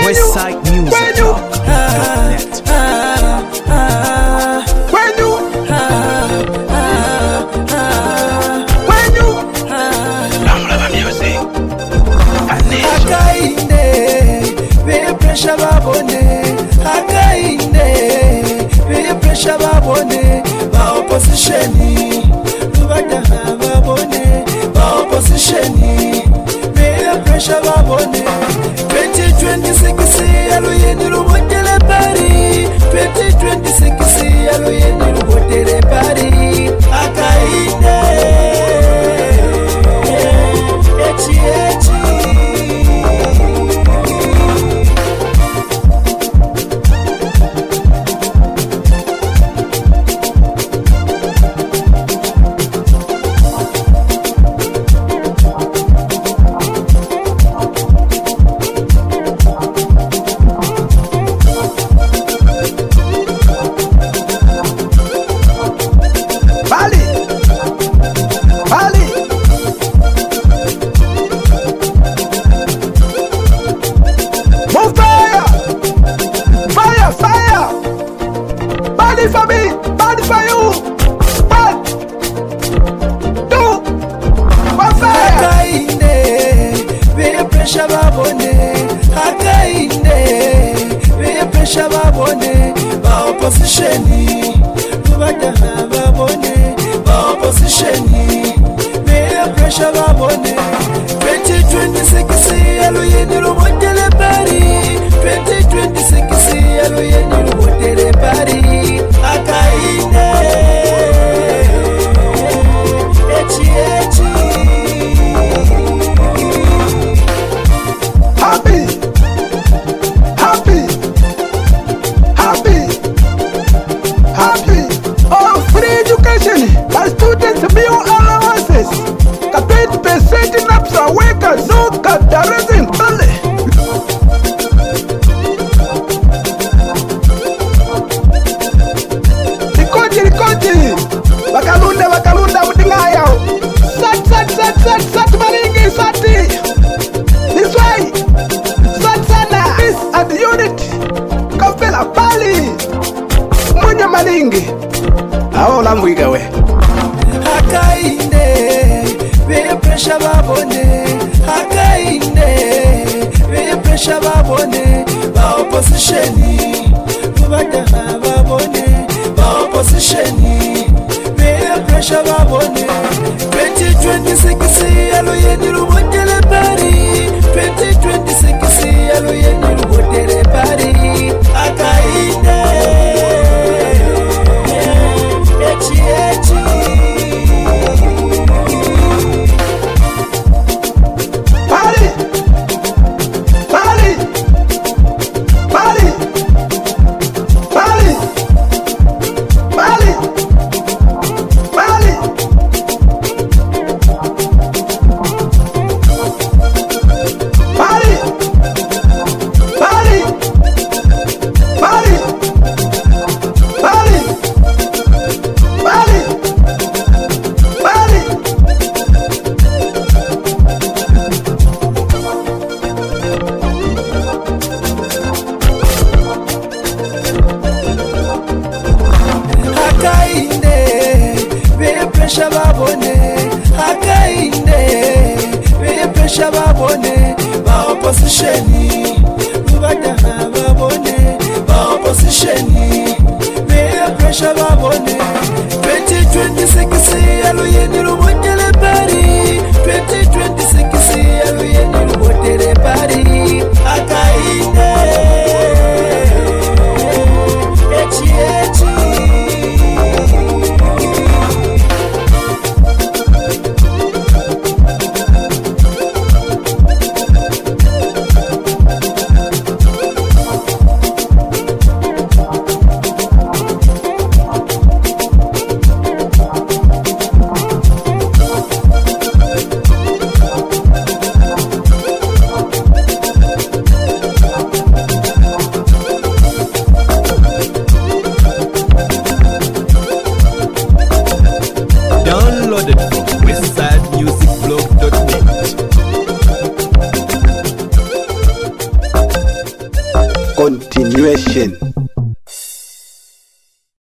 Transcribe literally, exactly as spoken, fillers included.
Westside Music Talk dot net. When you, when you, Love music. Akainde, we pressure babone. Akainde, we pressure babone. Ba opposition, lubada babone. Ba opposition, we pressure babone. twenty twenty-six, aloyeni rubotele pari. twenty twenty-six, aloyeni rubotele pari. Akainde, echi echi. For me, bad for you. Bad. Do. One fire. Akainde, we pressure babone. Akainde, we pressure babone. Ba opposition, lubada babone. Ba opposition, we pressure babone. twenty twenty-six, aloyeni rubotele pari. twenty twenty-six, aloyeni rubotele pari. Akainde, echi echi. Happy, happy, happy, happy. Oh, free education. My students meal allowances. Capate per setting up some workers. No capitalism. Bakalunda bakalunda mudinga yao. Sat sat sat sat sat maringi sati. This way. Sat sana. This at the unit. Kafela pali. Mwenye maringi. Awo lamwiga we. Akainde. We pressure babone. Akainde. We pressure babone. Ba opposition. Lubada babone. Ba opposition. Pressure babone. twenty twenty-six, aloyeni rubotele pari. twenty twenty-six, aloyeni rubotele pari. Akainde, echi echi. Pari, pari, pari, pari, pari. Pressure babone, akainde, we pressure babone, ba opposition, lubada babone, ba opposition, we pressure babone. twenty twenty-six, aloyeni rubotele pari. twenty twenty-six, aloyeni rubotele pari. Akainde, echi echi. continuation.